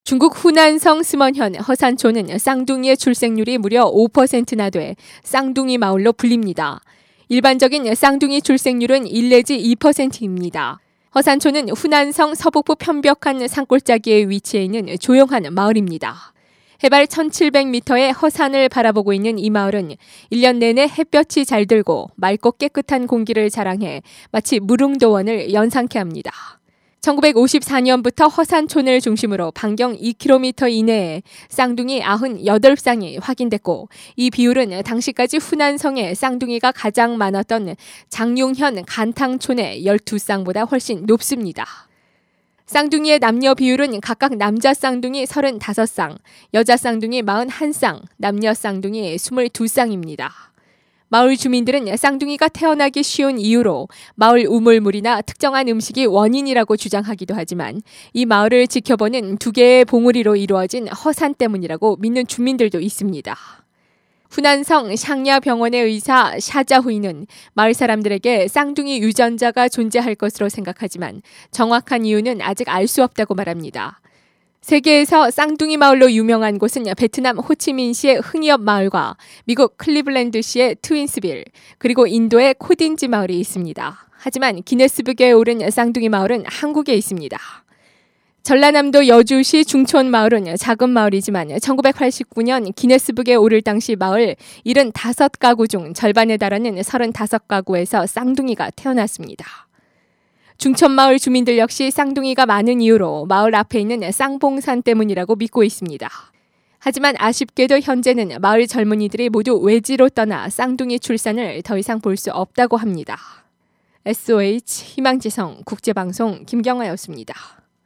중국 후난성 스먼현 허산초는 쌍둥이의 출생률이 무려 5%나 돼 쌍둥이 마을로 불립니다. 일반적인 쌍둥이 출생률은 1 내지 2%입니다. 허산초는 후난성 서북부 편벽한 산골짜기에 위치해 있는 조용한 마을입니다. 해발 1700m의 허산을 바라보고 있는 이 마을은 1년 내내 햇볕이 잘 들고 맑고 깨끗한 공기를 자랑해 마치 무릉도원을 연상케 합니다. 1954년부터 허산촌을 중심으로 반경 2km 이내에 쌍둥이 98쌍이 확인됐고 이 비율은 당시까지 후난성에 쌍둥이가 가장 많았던 장용현 간탕촌의 12쌍보다 훨씬 높습니다. 쌍둥이의 남녀 비율은 각각 남자 쌍둥이 35쌍, 여자 쌍둥이 41쌍, 남녀 쌍둥이 22쌍입니다. 마을 주민들은 쌍둥이가 태어나기 쉬운 이유로 마을 우물물이나 특정한 음식이 원인이라고 주장하기도 하지만 이 마을을 지켜보는 2개의 봉우리로 이루어진 허산 때문이라고 믿는 주민들도 있습니다. 후난성 샹야병원의 의사 샤자후이는 마을 사람들에게 쌍둥이 유전자가 존재할 것으로 생각하지만 정확한 이유는 아직 알 수 없다고 말합니다. 세계에서 쌍둥이 마을로 유명한 곳은 베트남 호치민시의 흥이업 마을과 미국 클리블랜드시의 트윈스빌, 그리고 인도의 코딘지 마을이 있습니다. 하지만 기네스북에 오른 쌍둥이 마을은 한국에 있습니다. 전라남도 여주시 중촌 마을은 작은 마을이지만 1989년 기네스북에 오를 당시 마을 75가구 중 절반에 달하는 35가구에서 쌍둥이가 태어났습니다. 중천마을 주민들 역시 쌍둥이가 많은 이유로 마을 앞에 있는 쌍봉산 때문이라고 믿고 있습니다. 하지만 아쉽게도 현재는 마을 젊은이들이 모두 외지로 떠나 쌍둥이 출산을 더 이상 볼 수 없다고 합니다. SOH 희망지성 국제방송 김경아였습니다.